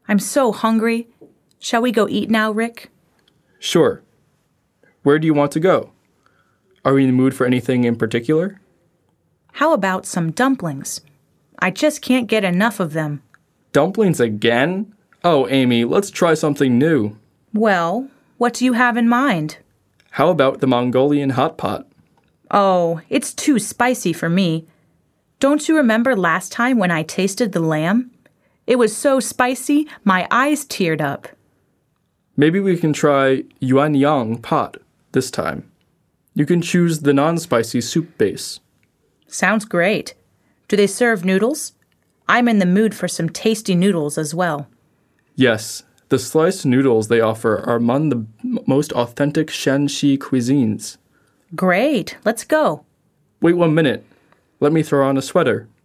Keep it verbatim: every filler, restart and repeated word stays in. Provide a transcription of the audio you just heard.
I'm so hungry. Shall we go eat now, Rick? Sure. Where do you want to go? Are we in the mood for anything in particular? How about some dumplings? I just can't get enough of them. Dumplings again? Oh, Amy, let's try something new. Well, what do you have in mind? How about the Mongolian hot pot? Oh, it's too spicy for me. Don't you remember last time when I tasted the lamb? It was so spicy, my eyes teared up. Maybe we can try yuanyang pot this time. You can choose the non-spicy soup base. Sounds great. Do they serve noodles? I'm in the mood for some tasty noodles as well. Yes, the sliced noodles they offer are among the most authentic Shanxi cuisines. Great, let's go. Wait one minute. Let me throw on a sweater.